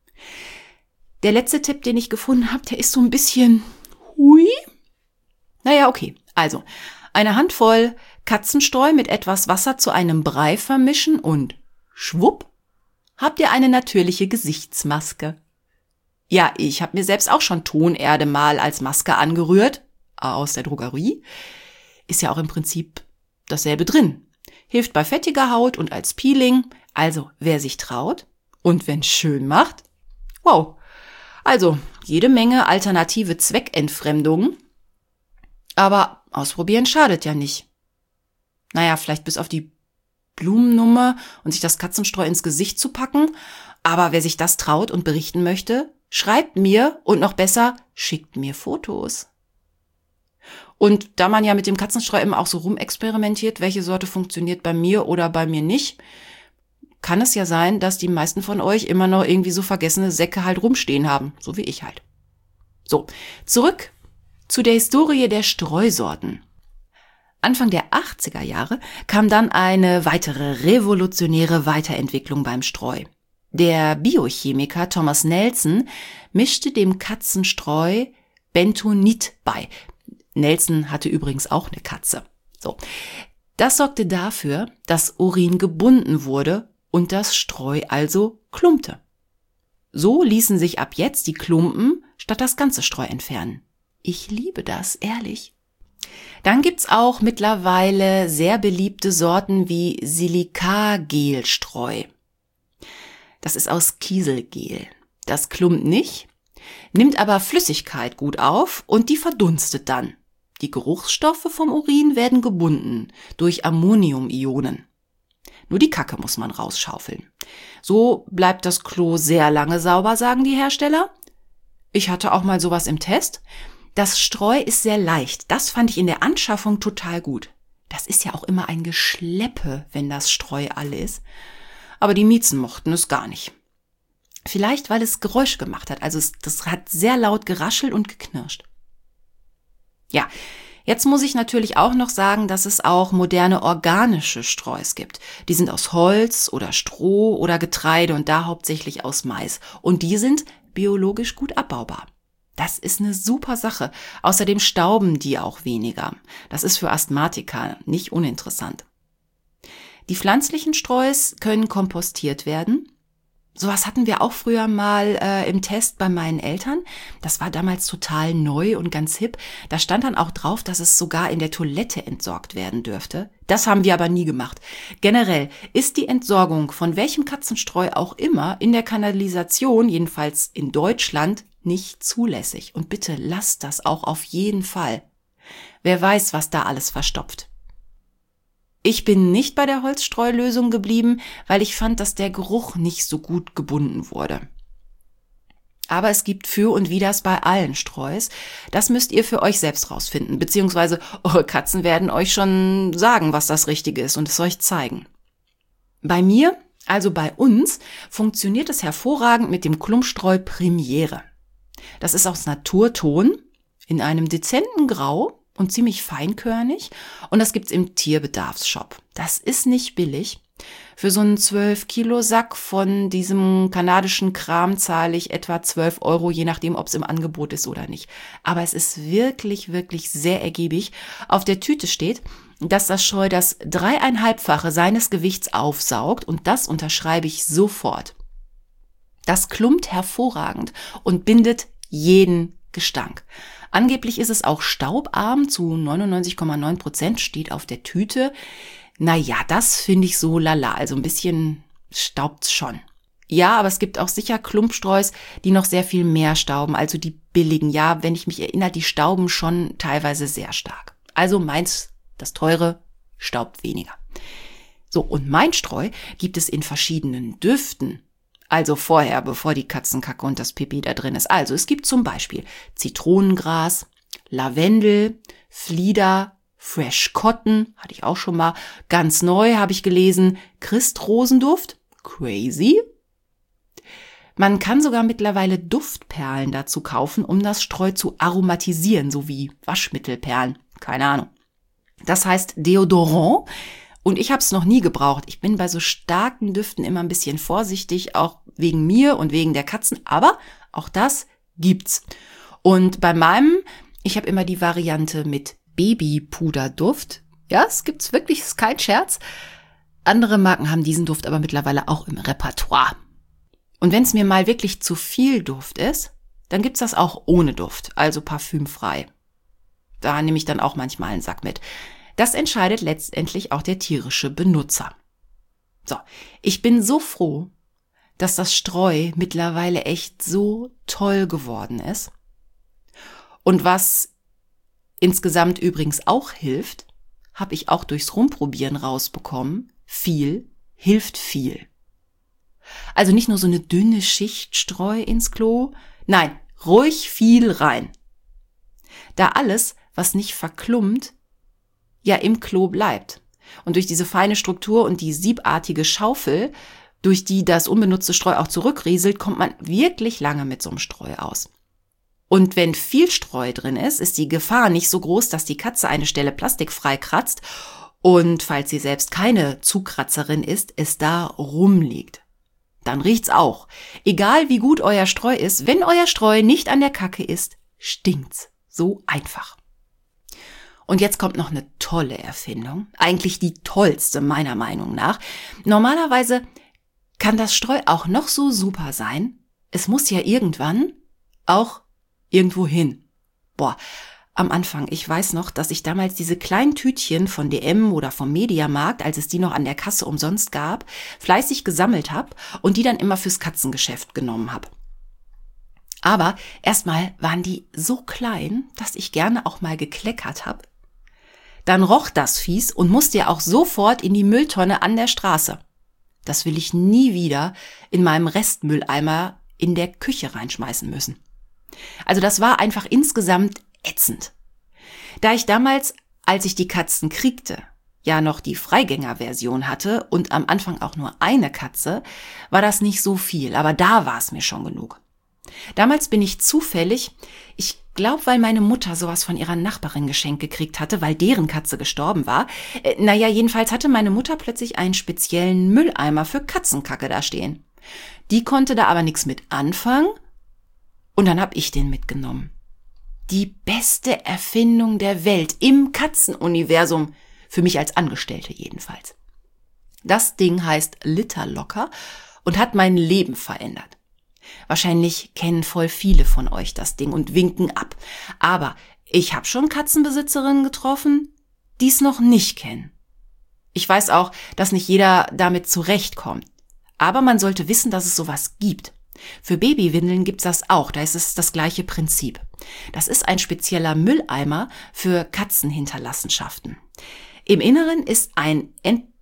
Speaker 1: Der letzte Tipp, den ich gefunden habe, der ist so ein bisschen hui. Naja, okay. Also, eine Handvoll Katzenstreu mit etwas Wasser zu einem Brei vermischen und schwupp, habt ihr eine natürliche Gesichtsmaske. Ja, ich habe mir selbst auch schon Tonerde mal als Maske angerührt, aus der Drogerie. Ist ja auch im Prinzip dasselbe drin. Hilft bei fettiger Haut und als Peeling. Also, wer sich traut und wenn schön macht, wow. Also, jede Menge alternative Zweckentfremdungen. Aber ausprobieren schadet ja nicht. Naja, vielleicht bis auf die Blumennummer und sich das Katzenstreu ins Gesicht zu packen. Aber wer sich das traut und berichten möchte, schreibt mir und noch besser, schickt mir Fotos. Und da man ja mit dem Katzenstreu immer auch so rumexperimentiert, welche Sorte funktioniert bei mir oder bei mir nicht, kann es ja sein, dass die meisten von euch immer noch irgendwie so vergessene Säcke halt rumstehen haben, so wie ich halt. So, zurück zu der Historie der Streusorten. Anfang der 80er Jahre kam dann eine weitere revolutionäre Weiterentwicklung beim Streu. Der Biochemiker Thomas Nelson mischte dem Katzenstreu Bentonit bei. Nelson hatte übrigens auch eine Katze. So, das sorgte dafür, dass Urin gebunden wurde und das Streu also klumpte. So ließen sich ab jetzt die Klumpen statt das ganze Streu entfernen. Ich liebe das, ehrlich. Dann gibt's auch mittlerweile sehr beliebte Sorten wie Silicagelstreu. Das ist aus Kieselgel. Das klumpt nicht, nimmt aber Flüssigkeit gut auf und die verdunstet dann. Die Geruchsstoffe vom Urin werden gebunden durch Ammoniumionen. Nur die Kacke muss man rausschaufeln. So bleibt das Klo sehr lange sauber, sagen die Hersteller. Ich hatte auch mal sowas im Test. Das Streu ist sehr leicht. Das fand ich in der Anschaffung total gut. Das ist ja auch immer ein Geschleppe, wenn das Streu alle ist. Aber die Miezen mochten es gar nicht. Vielleicht, weil es Geräusche gemacht hat. Also das hat sehr laut geraschelt und geknirscht. Ja, jetzt muss ich natürlich auch noch sagen, dass es auch moderne organische Streus gibt. Die sind aus Holz oder Stroh oder Getreide und da hauptsächlich aus Mais. Und die sind biologisch gut abbaubar. Das ist eine super Sache. Außerdem stauben die auch weniger. Das ist für Asthmatiker nicht uninteressant. Die pflanzlichen Streus können kompostiert werden. Sowas hatten wir auch früher mal im Test bei meinen Eltern. Das war damals total neu und ganz hip. Da stand dann auch drauf, dass es sogar in der Toilette entsorgt werden dürfte. Das haben wir aber nie gemacht. Generell ist die Entsorgung von welchem Katzenstreu auch immer in der Kanalisation, jedenfalls in Deutschland, nicht zulässig. Und bitte lasst das auch auf jeden Fall. Wer weiß, was da alles verstopft. Ich bin nicht bei der Holzstreulösung geblieben, weil ich fand, dass der Geruch nicht so gut gebunden wurde. Aber es gibt für und widers bei allen Streus. Das müsst ihr für euch selbst rausfinden, beziehungsweise eure Katzen werden euch schon sagen, was das Richtige ist und es euch zeigen. Bei mir, also bei uns, funktioniert es hervorragend mit dem Klumpstreu Premiere. Das ist aus Naturton in einem dezenten Grau und ziemlich feinkörnig. Und das gibt's im Tierbedarfsshop. Das ist nicht billig. Für so einen 12-Kilo-Sack von diesem kanadischen Kram zahle ich etwa 12 €, je nachdem, ob es im Angebot ist oder nicht. Aber es ist wirklich, wirklich sehr ergiebig. Auf der Tüte steht, dass das Streu das 3,5-fache seines Gewichts aufsaugt und das unterschreibe ich sofort. Das klumpt hervorragend und bindet jeden Gestank. Angeblich ist es auch staubarm, zu 99,9% steht auf der Tüte. Naja, das finde ich so lala, also ein bisschen staubt's schon. Ja, aber es gibt auch sicher Klumpstreus, die noch sehr viel mehr stauben, also die billigen. Ja, wenn ich mich erinnere, die stauben schon teilweise sehr stark. Also meins, das teure, staubt weniger. So, und mein Streu gibt es in verschiedenen Düften. Also vorher, bevor die Katzenkacke und das Pipi da drin ist. Also es gibt zum Beispiel Zitronengras, Lavendel, Flieder, Fresh Cotton, hatte ich auch schon mal. Ganz neu habe ich gelesen, Christrosenduft, crazy. Man kann sogar mittlerweile Duftperlen dazu kaufen, um das Streu zu aromatisieren, so wie Waschmittelperlen, keine Ahnung. Das heißt Deodorant. Und ich habe es noch nie gebraucht. Ich bin bei so starken Düften immer ein bisschen vorsichtig, auch wegen mir und wegen der Katzen. Aber auch das gibt's. Und bei meinem, ich habe immer die Variante mit Babypuderduft. Ja, es gibt's wirklich, ist kein Scherz. Andere Marken haben diesen Duft aber mittlerweile auch im Repertoire. Und wenn es mir mal wirklich zu viel Duft ist, dann gibt's das auch ohne Duft, also parfümfrei. Da nehme ich dann auch manchmal einen Sack mit. Das entscheidet letztendlich auch der tierische Benutzer. So, ich bin so froh, dass das Streu mittlerweile echt so toll geworden ist. Und was insgesamt übrigens auch hilft, habe ich auch durchs Rumprobieren rausbekommen, viel hilft viel. Also nicht nur so eine dünne Schicht Streu ins Klo, nein, ruhig viel rein. Da alles, was nicht verklumpt, ja im Klo bleibt. Und durch diese feine Struktur und die siebartige Schaufel, durch die das unbenutzte Streu auch zurückrieselt, kommt man wirklich lange mit so einem Streu aus. Und wenn viel Streu drin ist, ist die Gefahr nicht so groß, dass die Katze eine Stelle plastikfrei kratzt und, falls sie selbst keine Zukratzerin ist, es da rumliegt. Dann riecht's auch. Egal wie gut euer Streu ist, wenn euer Streu nicht an der Kacke ist, stinkt's. So einfach. Und jetzt kommt noch eine tolle Erfindung, eigentlich die tollste meiner Meinung nach. Normalerweise kann das Streu auch noch so super sein, es muss ja irgendwann auch irgendwo hin. Boah, am Anfang, ich weiß noch, dass ich damals diese kleinen Tütchen von DM oder vom Mediamarkt, als es die noch an der Kasse umsonst gab, fleißig gesammelt habe und die dann immer fürs Katzengeschäft genommen habe. Aber erstmal waren die so klein, dass ich gerne auch mal gekleckert habe. Dann roch das Viech und musste ja auch sofort in die Mülltonne an der Straße. Das will ich nie wieder in meinem Restmülleimer in der Küche reinschmeißen müssen. Also das war einfach insgesamt ätzend. Da ich damals, als ich die Katzen kriegte, ja noch die Freigängerversion hatte und am Anfang auch nur eine Katze, war das nicht so viel, aber da war es mir schon genug. Damals bin ich zufällig, ich glaube, weil meine Mutter sowas von ihrer Nachbarin geschenkt gekriegt hatte, weil deren Katze gestorben war. Jedenfalls hatte meine Mutter plötzlich einen speziellen Mülleimer für Katzenkacke da stehen. Die konnte da aber nichts mit anfangen und dann habe ich den mitgenommen. Die beste Erfindung der Welt im Katzenuniversum, für mich als Angestellte jedenfalls. Das Ding heißt Litterlocker und hat mein Leben verändert. Wahrscheinlich kennen voll viele von euch das Ding und winken ab. Aber ich habe schon Katzenbesitzerinnen getroffen, die es noch nicht kennen. Ich weiß auch, dass nicht jeder damit zurechtkommt. Aber man sollte wissen, dass es sowas gibt. Für Babywindeln gibt's das auch, da ist es das gleiche Prinzip. Das ist ein spezieller Mülleimer für Katzenhinterlassenschaften. Im Inneren ist ein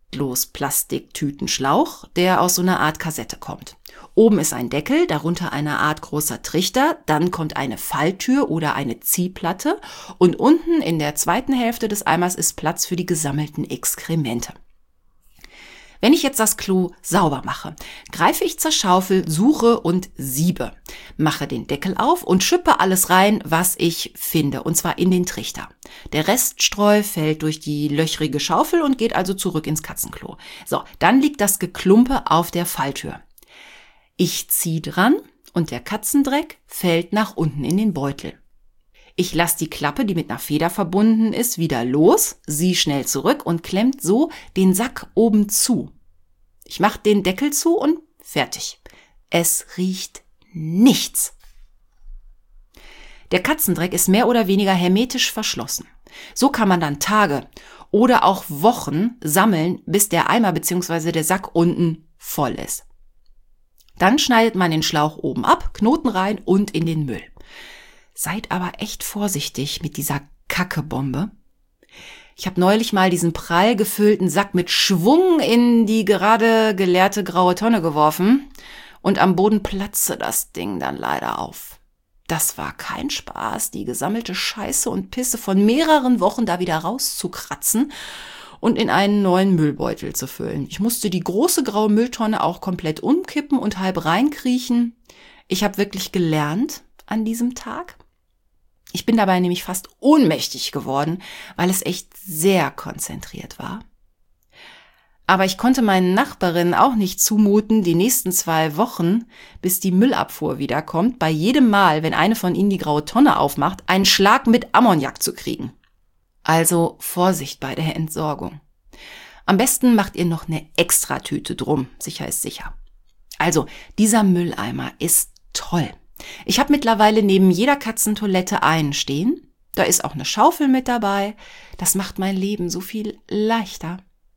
Speaker 1: Endlos-Plastiktütenschlauch, der aus so einer Art Kassette kommt. Oben ist ein Deckel, darunter eine Art großer Trichter, dann kommt eine Falltür oder eine Ziehplatte und unten in der zweiten Hälfte des Eimers ist Platz für die gesammelten Exkremente. Wenn ich jetzt das Klo sauber mache, greife ich zur Schaufel, suche und siebe, mache den Deckel auf und schippe alles rein, was ich finde, und zwar in den Trichter. Der Reststreu fällt durch die löchrige Schaufel und geht also zurück ins Katzenklo. So, dann liegt das Geklumpe auf der Falltür. Ich ziehe dran und der Katzendreck fällt nach unten in den Beutel. Ich lasse die Klappe, die mit einer Feder verbunden ist, wieder los, sie schnell zurück und klemmt so den Sack oben zu. Ich mache den Deckel zu und fertig. Es riecht nichts. Der Katzendreck ist mehr oder weniger hermetisch verschlossen. So kann man dann Tage oder auch Wochen sammeln, bis der Eimer bzw. der Sack unten voll ist. Dann schneidet man den Schlauch oben ab, Knoten rein und in den Müll. Seid aber echt vorsichtig mit dieser Kackebombe. Ich habe neulich mal diesen prall gefüllten Sack mit Schwung in die gerade geleerte graue Tonne geworfen und am Boden platzte das Ding dann leider auf. Das war kein Spaß, die gesammelte Scheiße und Pisse von mehreren Wochen da wieder rauszukratzen und in einen neuen Müllbeutel zu füllen. Ich musste die große graue Mülltonne auch komplett umkippen und halb reinkriechen. Ich habe wirklich gelernt an diesem Tag. Ich bin dabei nämlich fast ohnmächtig geworden, weil es echt sehr konzentriert war. Aber ich konnte meinen Nachbarinnen auch nicht zumuten, die nächsten 2 Wochen, bis die Müllabfuhr wiederkommt, bei jedem Mal, wenn eine von ihnen die graue Tonne aufmacht, einen Schlag mit Ammoniak zu kriegen. Also Vorsicht bei der Entsorgung. Am besten macht ihr noch eine Extratüte drum, sicher ist sicher. Also, dieser Mülleimer ist toll. Ich habe mittlerweile neben jeder Katzentoilette einen stehen. Da ist auch eine Schaufel mit dabei. Das macht mein Leben so viel leichter.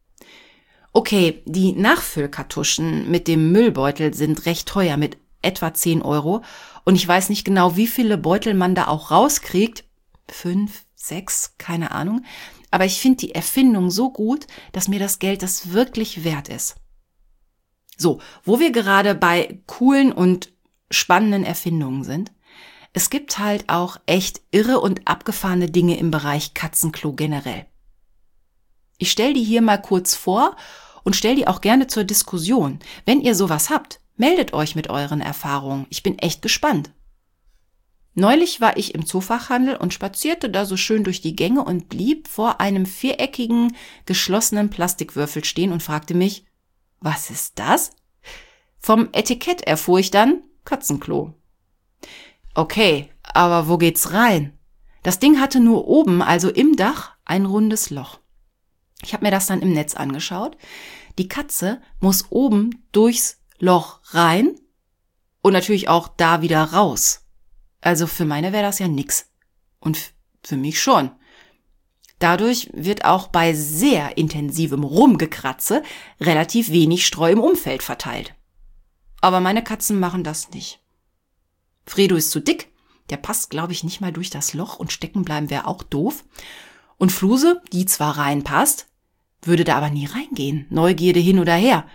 Speaker 1: Okay, die Nachfüllkartuschen mit dem Müllbeutel sind recht teuer mit etwa 10 €. Und ich weiß nicht genau, wie viele Beutel man da auch rauskriegt. 5, 6, keine Ahnung. Aber ich finde die Erfindung so gut, dass mir das Geld das wirklich wert ist. So, wo wir gerade bei coolen und spannenden Erfindungen sind. Es gibt halt auch echt irre und abgefahrene Dinge im Bereich Katzenklo generell. Ich stelle die hier mal kurz vor und stelle die auch gerne zur Diskussion. Wenn ihr sowas habt, meldet euch mit euren Erfahrungen. Ich bin echt gespannt. Neulich war ich im Zoofachhandel und spazierte da so schön durch die Gänge und blieb vor einem viereckigen, geschlossenen Plastikwürfel stehen und fragte mich, was ist das? Vom Etikett erfuhr ich dann, Katzenklo. Okay, aber wo geht's rein? Das Ding hatte nur oben, also im Dach, ein rundes Loch. Ich habe mir das dann im Netz angeschaut. Die Katze muss oben durchs Loch rein und natürlich auch da wieder raus. Also für meine wäre das ja nix. Und für mich schon. Dadurch wird auch bei sehr intensivem Rumgekratze relativ wenig Streu im Umfeld verteilt. Aber meine Katzen machen das nicht. Fredo ist zu dick, der passt, glaube ich, nicht mal durch das Loch und stecken bleiben wäre auch doof. Und Fluse, die zwar reinpasst, würde da aber nie reingehen, Neugierde hin oder her.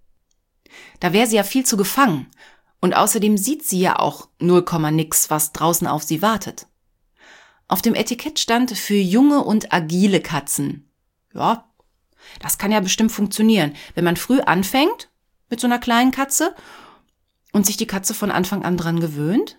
Speaker 1: Da wäre sie ja viel zu gefangen und außerdem sieht sie ja auch 0, nix, was draußen auf sie wartet. Auf dem Etikett stand für junge und agile Katzen. Ja, das kann ja bestimmt funktionieren, wenn man früh anfängt mit so einer kleinen Katze und sich die Katze von Anfang an dran gewöhnt.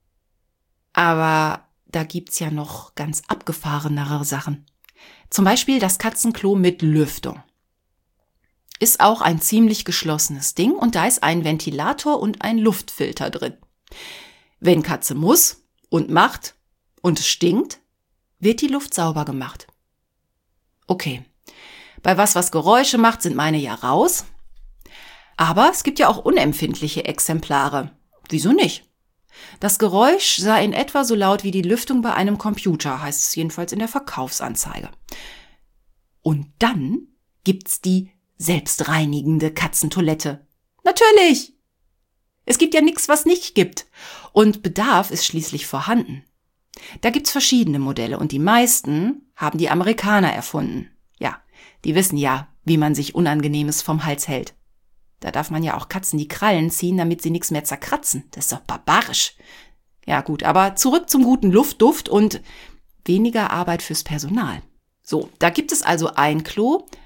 Speaker 1: Aber da gibt's ja noch ganz abgefahrenere Sachen. Zum Beispiel das Katzenklo mit Lüftung. Ist auch ein ziemlich geschlossenes Ding und da ist ein Ventilator und ein Luftfilter drin. Wenn Katze muss und macht und es stinkt, wird die Luft sauber gemacht. Okay, bei was Geräusche macht, sind meine ja raus. Aber es gibt ja auch unempfindliche Exemplare. Wieso nicht? Das Geräusch sei in etwa so laut wie die Lüftung bei einem Computer, heißt es jedenfalls in der Verkaufsanzeige. Und dann gibt's die selbstreinigende Katzentoilette. Natürlich! Es gibt ja nichts, was nicht gibt. Und Bedarf ist schließlich vorhanden. Da gibt's verschiedene Modelle und die meisten haben die Amerikaner erfunden. Ja, die wissen ja, wie man sich Unangenehmes vom Hals hält. Da darf man ja auch Katzen die Krallen ziehen, damit sie nichts mehr zerkratzen. Das ist doch barbarisch. Ja gut, aber zurück zum guten Luftduft und weniger Arbeit fürs Personal. So, da gibt es also ein Klo,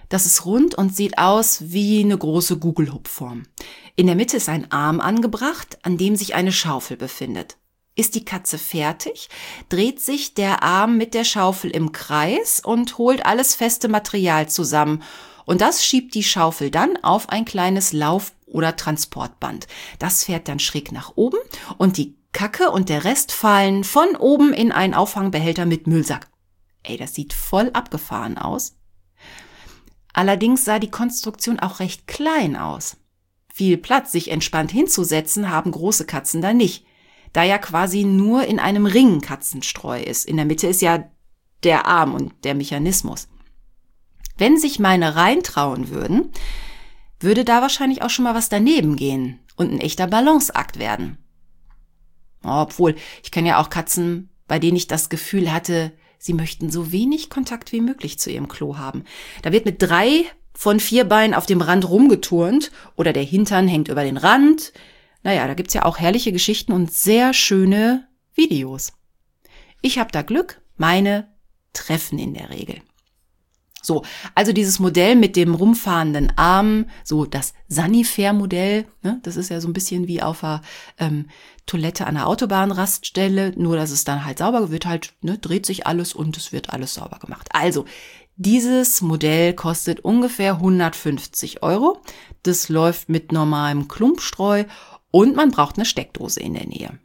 Speaker 1: Das ist rund und sieht aus wie eine große Gugelhupfform. In der Mitte ist ein Arm angebracht, an dem sich eine Schaufel befindet. Ist die Katze fertig, dreht sich der Arm mit der Schaufel im Kreis und holt alles feste Material zusammen. Und das schiebt die Schaufel dann auf ein kleines Lauf- oder Transportband. Das fährt dann schräg nach oben und die Kacke und der Rest fallen von oben in einen Auffangbehälter mit Müllsack. Ey, das sieht voll abgefahren aus. Allerdings sah die Konstruktion auch recht klein aus. Viel Platz, sich entspannt hinzusetzen, haben große Katzen da nicht, da ja quasi nur in einem Ring Katzenstreu ist. In der Mitte ist ja der Arm und der Mechanismus. Wenn sich meine reintrauen würden, würde da wahrscheinlich auch schon mal was daneben gehen und ein echter Balanceakt werden. Obwohl, ich kenne ja auch Katzen, bei denen ich das Gefühl hatte, sie möchten so wenig Kontakt wie möglich zu ihrem Klo haben. Da wird mit 3 von 4 Beinen auf dem Rand rumgeturnt oder der Hintern hängt über den Rand. Naja, da gibt's ja auch herrliche Geschichten und sehr schöne Videos. Ich habe da Glück, meine treffen in der Regel. So, also dieses Modell mit dem rumfahrenden Arm, so das Sanifair-Modell, ne, das ist ja so ein bisschen wie auf der Toilette an der Autobahnraststelle, nur dass es dann halt sauber wird, halt, ne, dreht sich alles und es wird alles sauber gemacht. Also, dieses Modell kostet ungefähr 150 €. Das läuft mit normalem Klumpstreu und man braucht eine Steckdose in der Nähe.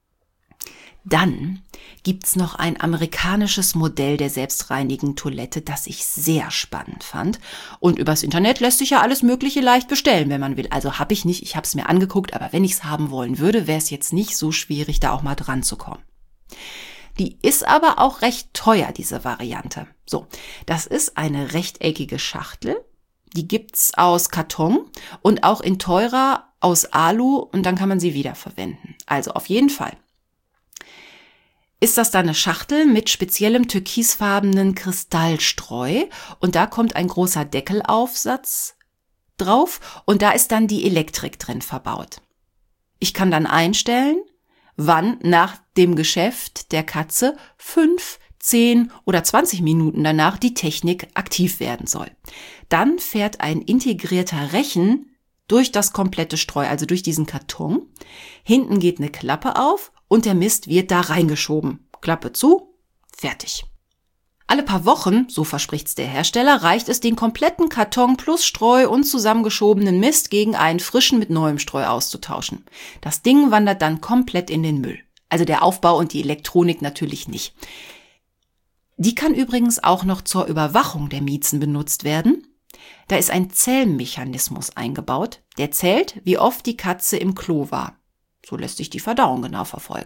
Speaker 1: Dann gibt's noch ein amerikanisches Modell der selbstreinigenden Toilette, das ich sehr spannend fand. Und übers Internet lässt sich ja alles Mögliche leicht bestellen, wenn man will. Also habe ich nicht, ich habe es mir angeguckt, aber wenn ich es haben wollen würde, wäre es jetzt nicht so schwierig, da auch mal dran zu kommen. Die ist aber auch recht teuer, diese Variante. So, das ist eine rechteckige Schachtel. Die gibt's aus Karton und auch in teurer aus Alu und dann kann man sie wiederverwenden. Also auf jeden Fall ist das dann eine Schachtel mit speziellem türkisfarbenen Kristallstreu und da kommt ein großer Deckelaufsatz drauf und da ist dann die Elektrik drin verbaut. Ich kann dann einstellen, wann nach dem Geschäft der Katze 5, 10 oder 20 Minuten danach die Technik aktiv werden soll. Dann fährt ein integrierter Rechen durch das komplette Streu, also durch diesen Karton. Hinten geht eine Klappe auf und der Mist wird da reingeschoben. Klappe zu, fertig. Alle paar Wochen, so verspricht's der Hersteller, reicht es, den kompletten Karton plus Streu und zusammengeschobenen Mist gegen einen frischen mit neuem Streu auszutauschen. Das Ding wandert dann komplett in den Müll. Also der Aufbau und die Elektronik natürlich nicht. Die kann übrigens auch noch zur Überwachung der Miezen benutzt werden. Da ist ein Zählmechanismus eingebaut, der zählt, wie oft die Katze im Klo war. So lässt sich die Verdauung genau verfolgen.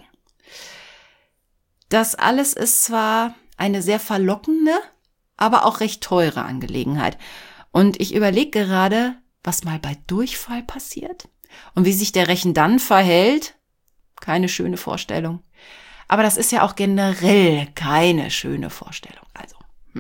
Speaker 1: Das alles ist zwar eine sehr verlockende, aber auch recht teure Angelegenheit. Und ich überlege gerade, was mal bei Durchfall passiert und wie sich der Rechen dann verhält. Keine schöne Vorstellung. Aber das ist ja auch generell keine schöne Vorstellung. Also,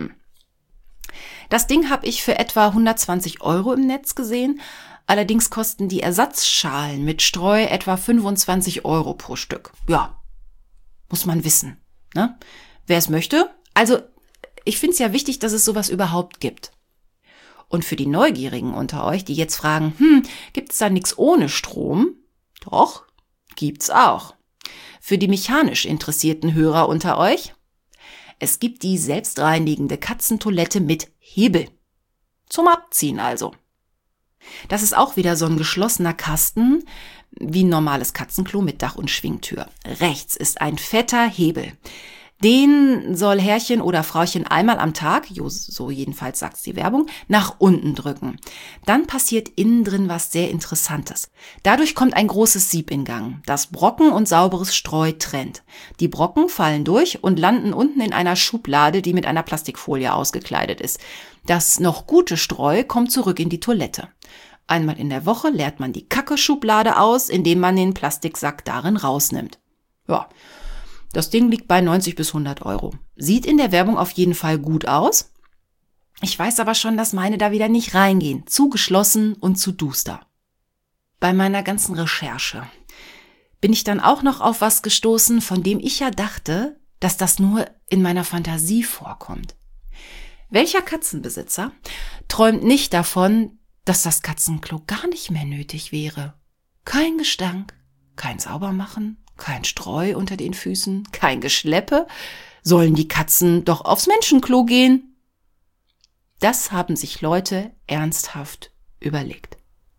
Speaker 1: Das Ding habe ich für etwa 120 € im Netz gesehen. Allerdings kosten die Ersatzschalen mit Streu etwa 25 € pro Stück. Ja, muss man wissen, ne? Wer es möchte. Also, ich finde es ja wichtig, dass es sowas überhaupt gibt. Und für die Neugierigen unter euch, die jetzt fragen, gibt es da nichts ohne Strom? Doch, gibt's auch. Für die mechanisch interessierten Hörer unter euch, es gibt die selbstreinigende Katzentoilette mit Hebel. Zum Abziehen also. Das ist auch wieder so ein geschlossener Kasten, wie ein normales Katzenklo mit Dach und Schwingtür. Rechts ist ein fetter Hebel. Den soll Herrchen oder Frauchen einmal am Tag, so jedenfalls sagt's die Werbung, nach unten drücken. Dann passiert innen drin was sehr Interessantes. Dadurch kommt ein großes Sieb in Gang, das Brocken und sauberes Streu trennt. Die Brocken fallen durch und landen unten in einer Schublade, die mit einer Plastikfolie ausgekleidet ist. Das noch gute Streu kommt zurück in die Toilette. Einmal in der Woche leert man die Kacke-Schublade aus, indem man den Plastiksack darin rausnimmt. Ja, das Ding liegt bei 90 bis 100 €. Sieht in der Werbung auf jeden Fall gut aus. Ich weiß aber schon, dass meine da wieder nicht reingehen. Zu geschlossen und zu duster. Bei meiner ganzen Recherche bin ich dann auch noch auf was gestoßen, von dem ich ja dachte, dass das nur in meiner Fantasie vorkommt. Welcher Katzenbesitzer träumt nicht davon, dass das Katzenklo gar nicht mehr nötig wäre? Kein Gestank, kein Saubermachen, kein Streu unter den Füßen, kein Geschleppe. Sollen die Katzen doch aufs Menschenklo gehen? Das haben sich Leute ernsthaft überlegt.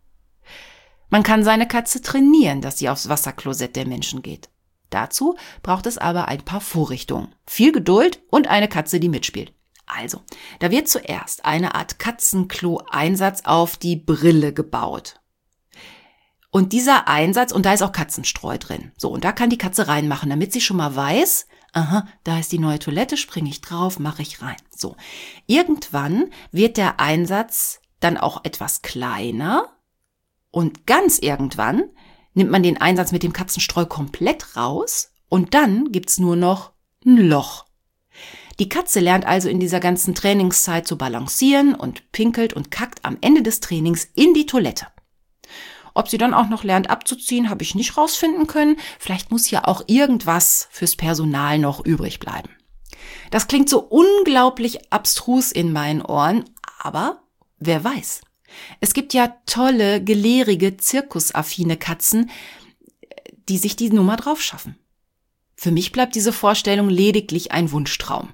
Speaker 1: Man kann seine Katze trainieren, dass sie aufs Wasserklosett der Menschen geht. Dazu braucht es aber ein paar Vorrichtungen, viel Geduld und eine Katze, die mitspielt. Also, da wird zuerst eine Art Katzenklo-Einsatz auf die Brille gebaut. Und dieser Einsatz, und da ist auch Katzenstreu drin. So, und da kann die Katze reinmachen, damit sie schon mal weiß, aha, da ist die neue Toilette, springe ich drauf, mache ich rein. So, irgendwann wird der Einsatz dann auch etwas kleiner und ganz irgendwann nimmt man den Einsatz mit dem Katzenstreu komplett raus und dann gibt's nur noch ein Loch. Die Katze lernt also in dieser ganzen Trainingszeit zu balancieren und pinkelt und kackt am Ende des Trainings in die Toilette. Ob sie dann auch noch lernt abzuziehen, habe ich nicht rausfinden können. Vielleicht muss ja auch irgendwas fürs Personal noch übrig bleiben. Das klingt so unglaublich abstrus in meinen Ohren, aber wer weiß. Es gibt ja tolle, gelehrige, zirkusaffine Katzen, die sich die Nummer drauf schaffen. Für mich bleibt diese Vorstellung lediglich ein Wunschtraum.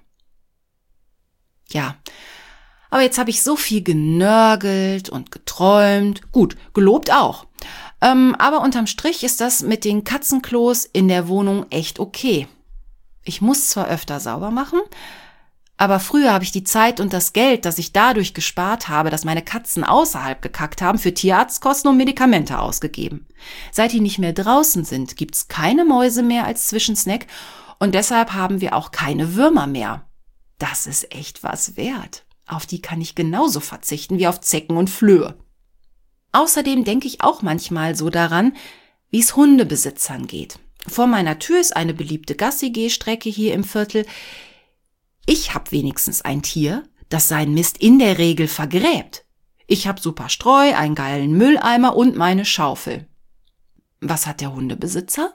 Speaker 1: Ja, aber jetzt habe ich so viel genörgelt und geträumt. Gut, gelobt auch. Aber unterm Strich ist das mit den Katzenklos in der Wohnung echt okay. Ich muss zwar öfter sauber machen, aber früher habe ich die Zeit und das Geld, das ich dadurch gespart habe, dass meine Katzen außerhalb gekackt haben, für Tierarztkosten und Medikamente ausgegeben. Seit die nicht mehr draußen sind, gibt's keine Mäuse mehr als Zwischensnack und deshalb haben wir auch keine Würmer mehr. Das ist echt was wert. Auf die kann ich genauso verzichten wie auf Zecken und Flöhe. Außerdem denke ich auch manchmal so daran, wie es Hundebesitzern geht. Vor meiner Tür ist eine beliebte Gassi-Geh-Strecke hier im Viertel. Ich habe wenigstens ein Tier, das seinen Mist in der Regel vergräbt. Ich habe super Streu, einen geilen Mülleimer und meine Schaufel. Was hat der Hundebesitzer?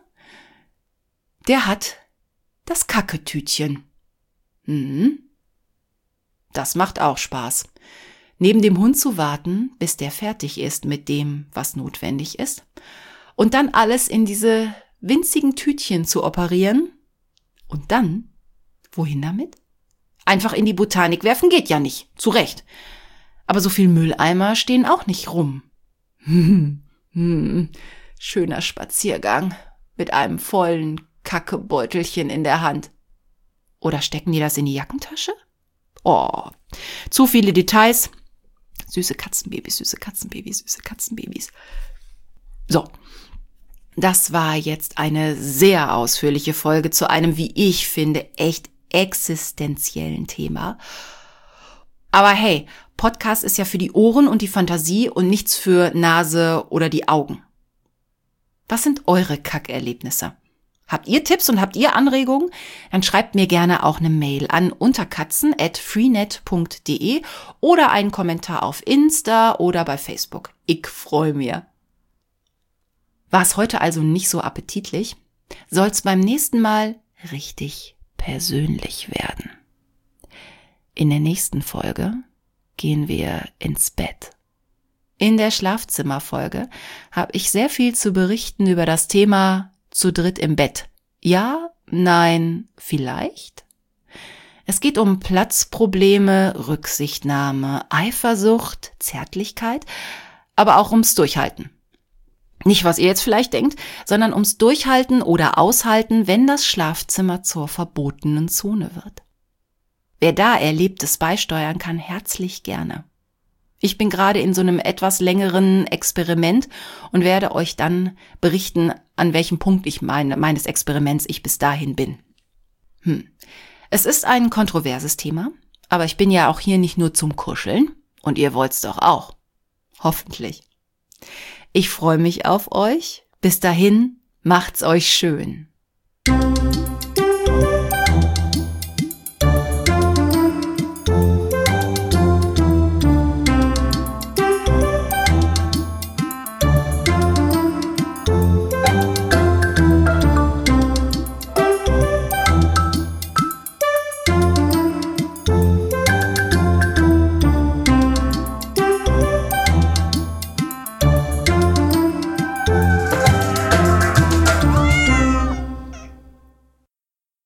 Speaker 1: Der hat das Kacketütchen. Das macht auch Spaß. Neben dem Hund zu warten, bis der fertig ist mit dem, was notwendig ist, und dann alles in diese winzigen Tütchen zu operieren. Und dann, wohin damit? Einfach in die Botanik werfen geht ja nicht, zu Recht. Aber so viel Mülleimer stehen auch nicht rum. Schöner Spaziergang mit einem vollen Kackebeutelchen in der Hand. Oder stecken die das in die Jackentasche? Oh, zu viele Details. Süße Katzenbabys, süße Katzenbabys, süße Katzenbabys. So, das war jetzt eine sehr ausführliche Folge zu einem, wie ich finde, echt existenziellen Thema. Aber hey, Podcast ist ja für die Ohren und die Fantasie und nichts für Nase oder die Augen. Was sind eure Kackerlebnisse? Habt ihr Tipps und habt ihr Anregungen? Dann schreibt mir gerne auch eine Mail an unterkatzen@freenet.de oder einen Kommentar auf Insta oder bei Facebook. Ich freue mich. War es heute also nicht so appetitlich? Soll's beim nächsten Mal richtig persönlich werden. In der nächsten Folge gehen wir ins Bett. In der Schlafzimmerfolge habe ich sehr viel zu berichten über das Thema zu dritt im Bett. Ja, nein, vielleicht? Es geht um Platzprobleme, Rücksichtnahme, Eifersucht, Zärtlichkeit, aber auch ums Durchhalten. Nicht, was ihr jetzt vielleicht denkt, sondern ums Durchhalten oder Aushalten, wenn das Schlafzimmer zur verbotenen Zone wird. Wer da Erlebtes beisteuern kann, herzlich gerne. Ich bin gerade in so einem etwas längeren Experiment und werde euch dann berichten, an welchem Punkt meines Experiments ich bis dahin bin. Es ist ein kontroverses Thema, aber ich bin ja auch hier nicht nur zum Kuscheln und ihr wollt's doch auch. Hoffentlich. Ich freue mich auf euch. Bis dahin, macht's euch schön.